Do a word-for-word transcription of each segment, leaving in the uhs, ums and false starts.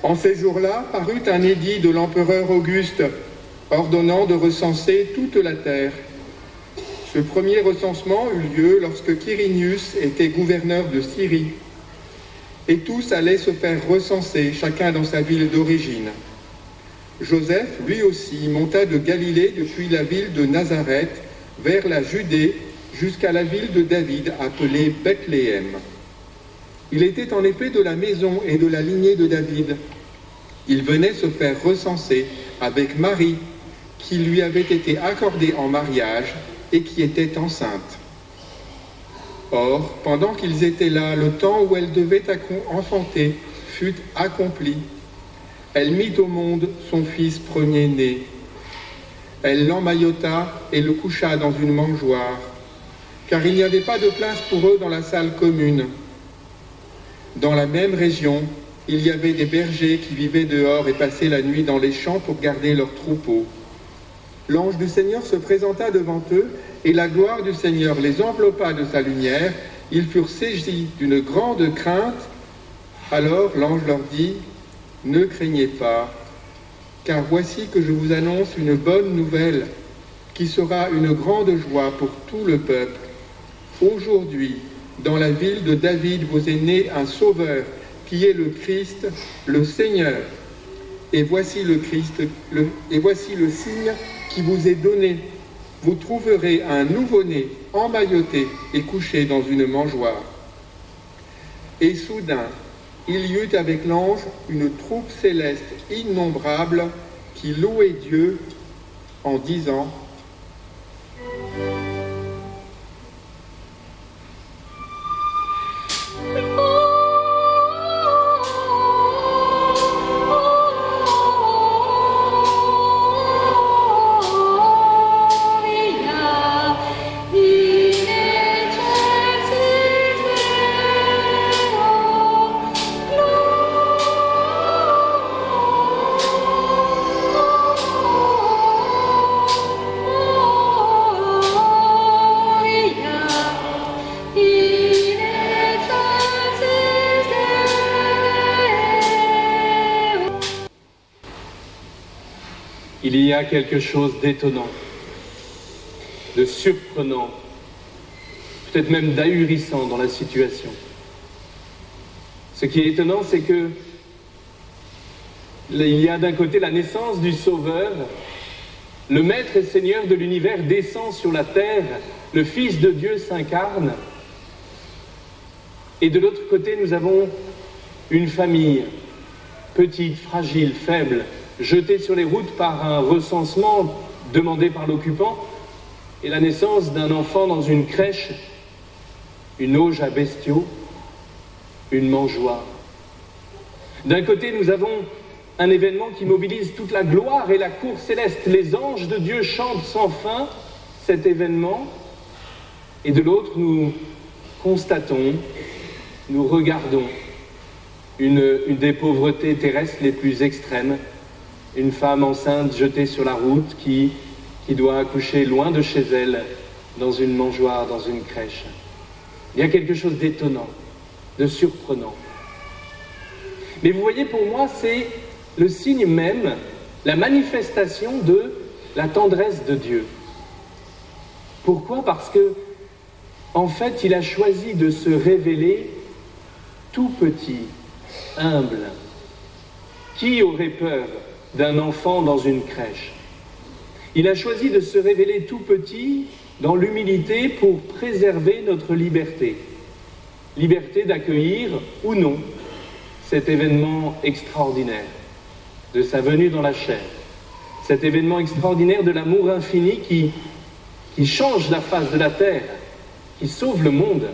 En ces jours-là parut un édit de l'empereur Auguste, ordonnant de recenser toute la terre. Ce premier recensement eut lieu lorsque Quirinius était gouverneur de Syrie. Et tous allaient se faire recenser, chacun dans sa ville d'origine. Joseph, lui aussi, monta de Galilée depuis la ville de Nazareth vers la Judée jusqu'à la ville de David appelée Bethléem. Il était en effet de la maison et de la lignée de David. Il venait se faire recenser avec Marie, qui lui avait été accordée en mariage et qui était enceinte. Or, pendant qu'ils étaient là, le temps où elle devait enfanter fut accompli. Elle mit au monde son fils premier-né. Elle l'emmaillota et le coucha dans une mangeoire, car il n'y avait pas de place pour eux dans la salle commune. Dans la même région, il y avait des bergers qui vivaient dehors et passaient la nuit dans les champs pour garder leurs troupeaux. L'ange du Seigneur se présenta devant eux, et la gloire du Seigneur les enveloppa de sa lumière. Ils furent saisis d'une grande crainte. Alors l'ange leur dit: « Ne craignez pas, car voici que je vous annonce une bonne nouvelle, qui sera une grande joie pour tout le peuple. Aujourd'hui, dans la ville de David, vous est né un sauveur, qui est le Christ, le Seigneur. Et voici le Christ, le, et voici le signe qui vous est donné. Vous trouverez un nouveau-né emmailloté et couché dans une mangeoire. » Et soudain, il y eut avec l'ange une troupe céleste innombrable qui louait Dieu en disant: Il y a quelque chose d'étonnant, de surprenant, peut-être même d'ahurissant dans la situation. Ce qui est étonnant, c'est que il y a d'un côté la naissance du Sauveur, le Maître et Seigneur de l'univers descend sur la terre, le Fils de Dieu s'incarne, et de l'autre côté, nous avons une famille petite, fragile, faible, jetée sur les routes par un recensement demandé par l'occupant, et la naissance d'un enfant dans une crèche, une auge à bestiaux, une mangeoire. D'un côté, nous avons un événement qui mobilise toute la gloire et la cour céleste. Les anges de Dieu chantent sans fin cet événement, et de l'autre, nous constatons, nous regardons une, une des pauvretés terrestres les plus extrêmes, une femme enceinte jetée sur la route qui, qui doit accoucher loin de chez elle, dans une mangeoire, dans une crèche. Il y a quelque chose d'étonnant, de surprenant. Mais vous voyez, pour moi, c'est le signe même, la manifestation de la tendresse de Dieu. Pourquoi? Parce que, en fait, il a choisi de se révéler tout petit, humble. Qui aurait peur d'un enfant dans une crèche? Il a choisi de se révéler tout petit dans l'humilité pour préserver notre liberté. Liberté d'accueillir ou non cet événement extraordinaire de sa venue dans la chair. Cet événement extraordinaire de l'amour infini qui, qui change la face de la terre, qui sauve le monde.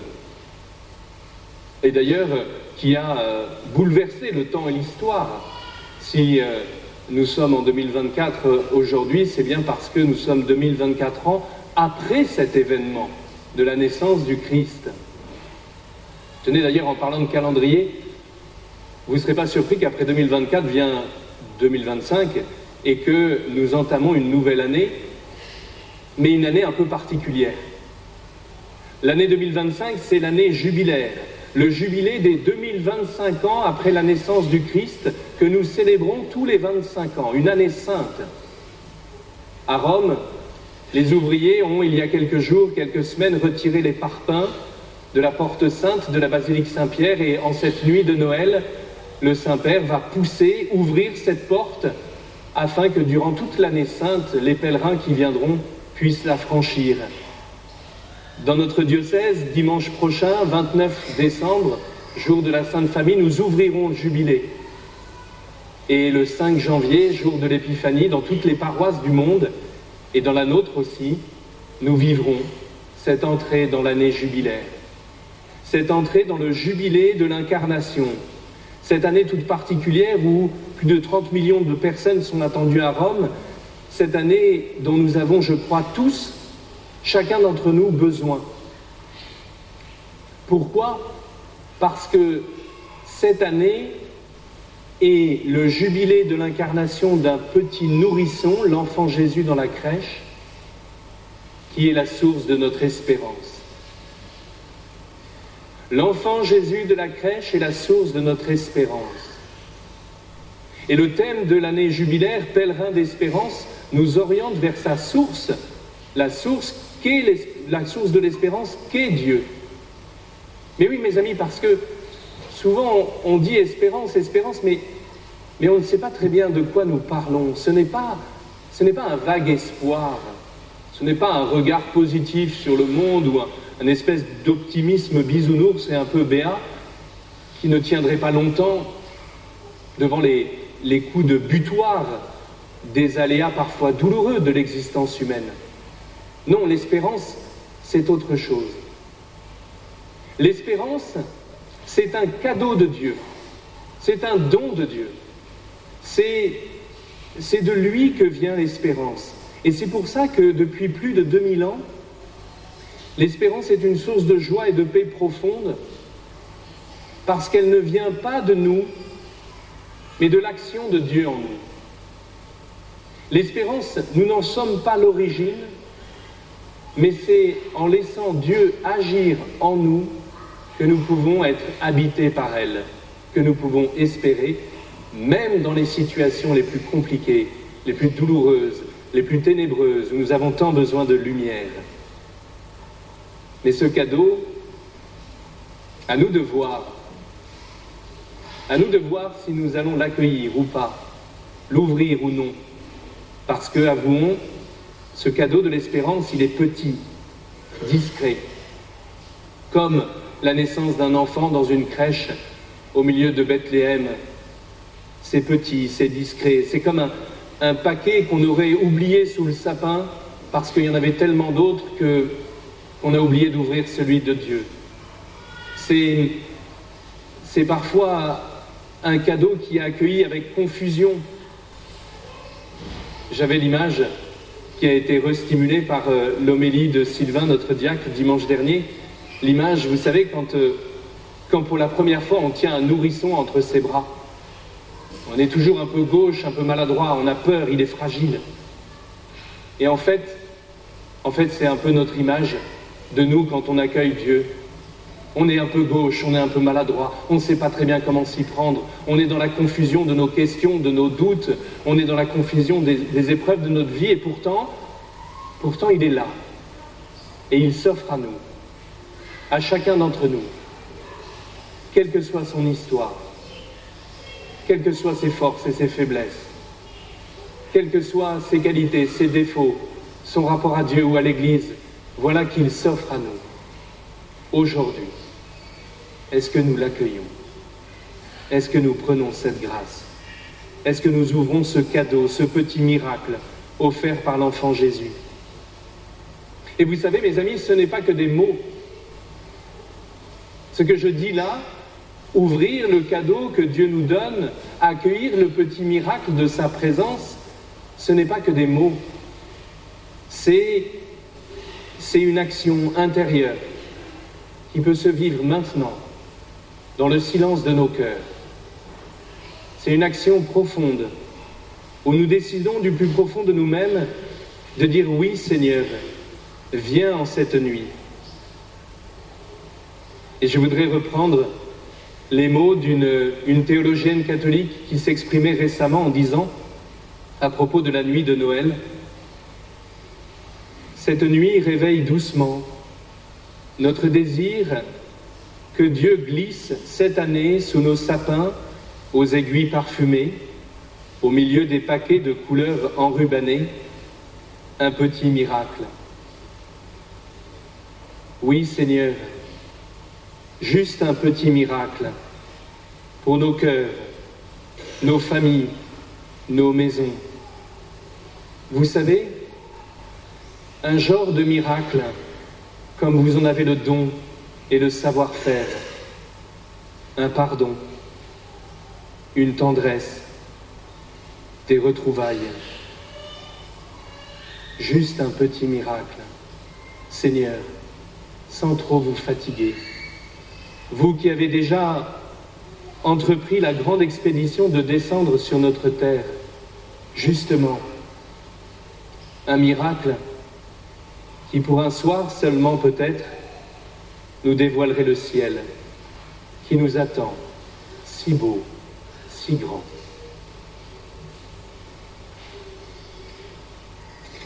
Et d'ailleurs, qui a euh, bouleversé le temps et l'histoire. Si euh, nous sommes en deux mille vingt-quatre euh, aujourd'hui, c'est bien parce que nous sommes deux mille vingt-quatre ans après cet événement de la naissance du Christ. Tenez, d'ailleurs, en parlant de calendrier, vous ne serez pas surpris qu'après deux mille vingt-quatre vient deux mille vingt-cinq et que nous entamons une nouvelle année, mais une année un peu particulière. L'année deux mille vingt-cinq, c'est l'année jubilaire, le jubilé des deux mille vingt-cinq ans après la naissance du Christ que nous célébrons tous les vingt-cinq ans, une année sainte. À Rome, les ouvriers ont, il y a quelques jours, quelques semaines, retiré les parpaings de la porte sainte de la basilique Saint-Pierre, et en cette nuit de Noël, le Saint-Père va pousser, ouvrir cette porte afin que durant toute l'année sainte, les pèlerins qui viendront puissent la franchir. Dans notre diocèse, dimanche prochain, vingt-neuf décembre, jour de la Sainte Famille, nous ouvrirons le jubilé. Et le cinq janvier, jour de l'Épiphanie, dans toutes les paroisses du monde, et dans la nôtre aussi, nous vivrons cette entrée dans l'année jubilaire. Cette entrée dans le jubilé de l'incarnation. Cette année toute particulière où plus de trente millions de personnes sont attendues à Rome. Cette année dont nous avons, je crois, tous, chacun d'entre nous, besoin. Pourquoi ? Parce que cette année est le jubilé de l'incarnation d'un petit nourrisson, l'enfant Jésus dans la crèche, qui est la source de notre espérance. L'enfant Jésus de la crèche est la source de notre espérance. Et le thème de l'année jubilaire, pèlerin d'espérance, nous oriente vers sa source, la source qu'est la source de l'espérance qu'est Dieu. Mais oui, mes amis, parce que souvent on dit espérance, espérance, mais, mais on ne sait pas très bien de quoi nous parlons. Ce n'est pas, ce n'est pas un vague espoir, ce n'est pas un regard positif sur le monde ou un, un espèce d'optimisme bisounours et un peu béat qui ne tiendrait pas longtemps devant les, les coups de butoir des aléas parfois douloureux de l'existence humaine. Non, l'espérance, c'est autre chose. L'espérance, c'est un cadeau de Dieu, c'est un don de Dieu. C'est, c'est de lui que vient l'espérance. Et c'est pour ça que depuis plus de deux mille ans, l'espérance est une source de joie et de paix profonde, parce qu'elle ne vient pas de nous, mais de l'action de Dieu en nous. L'espérance, nous n'en sommes pas l'origine, mais c'est en laissant Dieu agir en nous que nous pouvons être habités par elle, que nous pouvons espérer, même dans les situations les plus compliquées, les plus douloureuses, les plus ténébreuses, où nous avons tant besoin de lumière. Mais ce cadeau, à nous de voir, à nous de voir si nous allons l'accueillir ou pas, l'ouvrir ou non, parce que, avouons, ce cadeau de l'espérance, il est petit, discret, comme la naissance d'un enfant dans une crèche au milieu de Bethléem. C'est petit, c'est discret, c'est comme un, un paquet qu'on aurait oublié sous le sapin parce qu'il y en avait tellement d'autres que, qu'on a oublié d'ouvrir celui de Dieu. C'est, c'est parfois un cadeau qui est accueilli avec confusion. J'avais l'image qui a été restimulée par euh, l'homélie de Sylvain, notre diacre, dimanche dernier. L'image, vous savez, quand, euh, quand pour la première fois on tient un nourrisson entre ses bras. On est toujours un peu gauche, un peu maladroit, on a peur, il est fragile. Et en fait, en fait, c'est un peu notre image de nous quand on accueille Dieu. On est un peu gauche, on est un peu maladroit, on ne sait pas très bien comment s'y prendre, on est dans la confusion de nos questions, de nos doutes, on est dans la confusion des, des épreuves de notre vie, et pourtant, pourtant il est là. Et il s'offre à nous, à chacun d'entre nous, quelle que soit son histoire, quelles que soient ses forces et ses faiblesses, quelles que soient ses qualités, ses défauts, son rapport à Dieu ou à l'Église, voilà qu'il s'offre à nous. Aujourd'hui, est-ce que nous l'accueillons? Est-ce que nous prenons cette grâce? Est-ce que nous ouvrons ce cadeau, ce petit miracle offert par l'enfant Jésus? Et vous savez, mes amis, ce n'est pas que des mots. Ce que je dis là, ouvrir le cadeau que Dieu nous donne, accueillir le petit miracle de sa présence, ce n'est pas que des mots. C'est, c'est une action intérieure qui peut se vivre maintenant, dans le silence de nos cœurs. C'est une action profonde, où nous décidons du plus profond de nous-mêmes de dire « Oui, Seigneur, viens en cette nuit ». Et je voudrais reprendre les mots d'une une théologienne catholique qui s'exprimait récemment en disant, à propos de la nuit de Noël, « Cette nuit réveille doucement notre désir que Dieu glisse cette année sous nos sapins aux aiguilles parfumées, au milieu des paquets de couleurs enrubannées, un petit miracle. Oui, Seigneur, juste un petit miracle pour nos cœurs, nos familles, nos maisons. Vous savez, un genre de miracle, comme vous en avez le don et le savoir-faire, un pardon, une tendresse, des retrouvailles. Juste un petit miracle. Seigneur, sans trop vous fatiguer, vous qui avez déjà entrepris la grande expédition de descendre sur notre terre, justement, un miracle qui pour un soir seulement peut-être nous dévoilerait le ciel qui nous attend, si beau, si grand.